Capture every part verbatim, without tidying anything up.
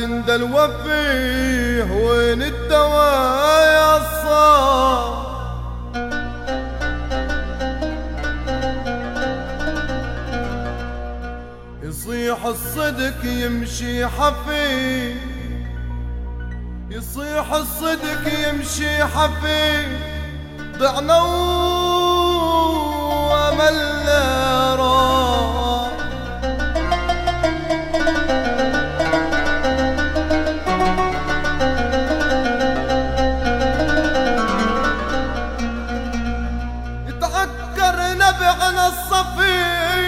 تندلوا فيه وين الدواء يا الصار؟ يصيح الصدق يمشي حفي، يصيح الصدق يمشي حفي، ضعنا واملنا راح. يتعكر نبعنا الصفي،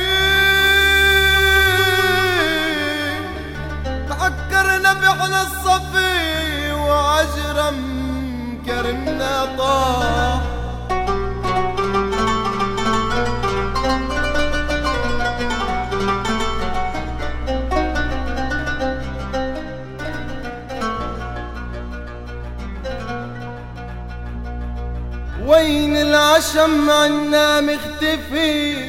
تعكر نبعنا الصفي، وعجرم كرمنا طاح. وين العشم عنا مختفي،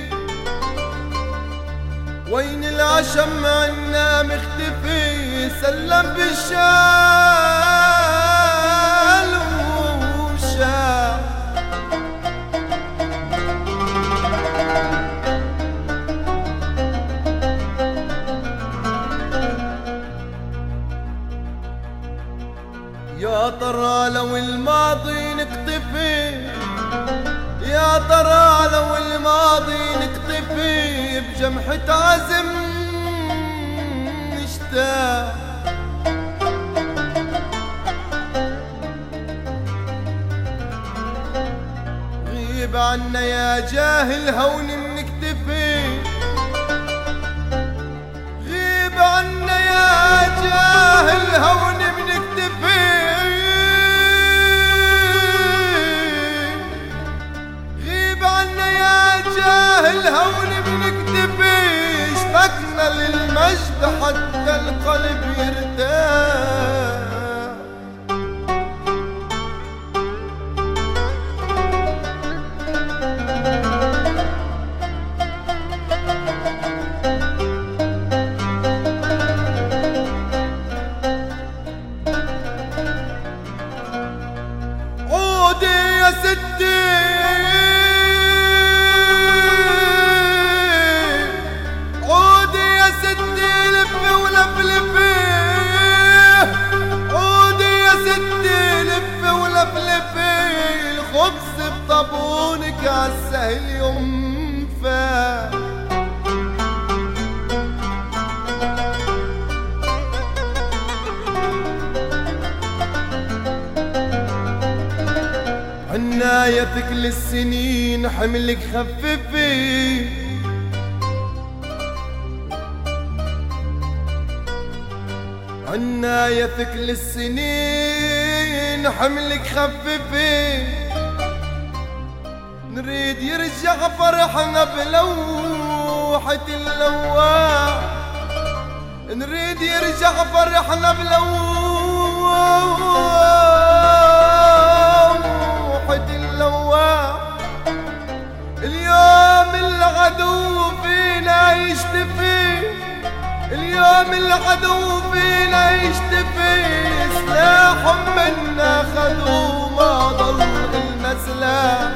وين العشم عنا مختفي، سلم بالشال وشاع. يا ترى لو الماضي نكتفي، يا ترى لو الماضي نكتفي، بجمحة عزم نشتاق. غيب عنا يا جاهل هون بنكتفي، غيب عنا يا جاهل هون بنكتفي، جاهل هون بنكتفي. اشتقنا للمجد حتى القلب يرتاح. عودي يا ستي، الخبز بطابونك عالسهل ينفع. عنايتك للسنين حملك خففي، عنايتك للسنين حملك خففي. نريد يرجع فرحنا بلوحة اللواح، نريد يرجع فرحنا بلوحة اللواح. اليوم العدو فينا يشتفي، اليوم العدو فينا يشتفي، سلاح منا خذوا ما ضل إلنا سلاح.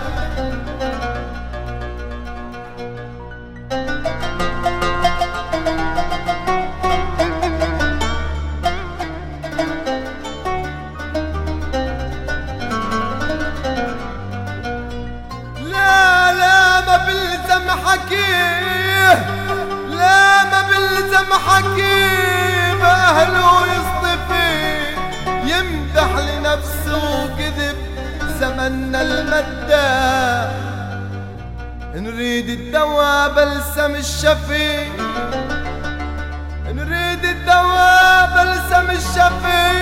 لا لا ما بلزم حكيه، لا ما بلزم حكيم أهله يصطفي، يمدح لنفسه كذب زمننا المدى. نريد الدواء بلسم الشفي، نريد الدواء بلسم الشفي،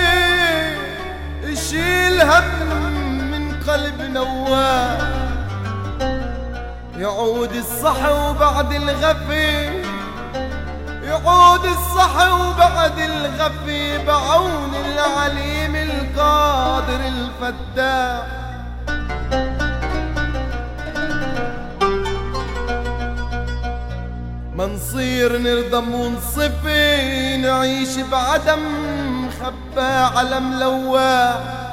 يشيل هم من قلب نواه. يعود الصح وبعد الغفي، يعود الصح وبعد الغفي، بعون العليم القادر الفتاح. ما نصير نرضى ونصفي، نعيش بعدم مخبى على ملواح.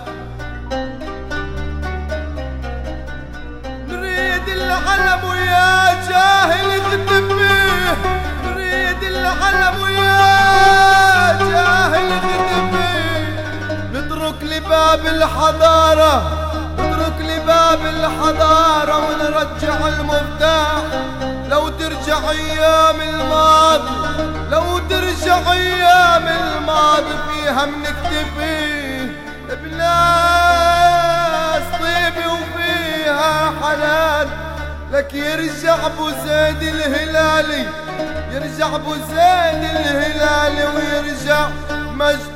نريد العلم ويا جاهل اختفيه، نريد العلم ويا جاهل اختفيه. نترك لباب الحضارة، نترك لباب الحضارة ونرجع المفتاح. لو ترجع ايام الماضي، لو ترجع ايام الماضي فيها منكتفي بناس طيبة وفيها حنان. لك يرجع ابو زيد الهلالي، يرجع ابو زيد الهلالي ويرجع مجد